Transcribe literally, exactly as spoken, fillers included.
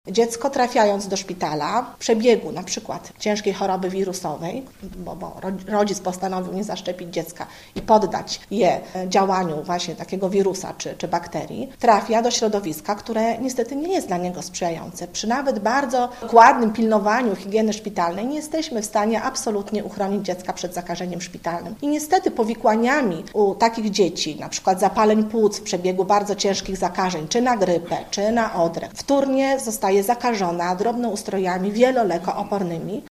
Dziecko trafiając do szpitala w przebiegu na przykład ciężkiej choroby wirusowej, bo, bo rodzic postanowił nie zaszczepić dziecka i poddać je działaniu właśnie takiego wirusa czy, czy bakterii, trafia do środowiska, które niestety nie jest dla niego sprzyjające. Przy nawet bardzo dokładnym pilnowaniu higieny szpitalnej nie jesteśmy w stanie absolutnie uchronić dziecka przed zakażeniem szpitalnym. I niestety powikłaniami u takich dzieci, na przykład zapaleń płuc w przebiegu bardzo ciężkich zakażeń, czy na grypę, czy na odrę, wtórnie zostaje zakażona drobnoustrojami wielolekoopornymi.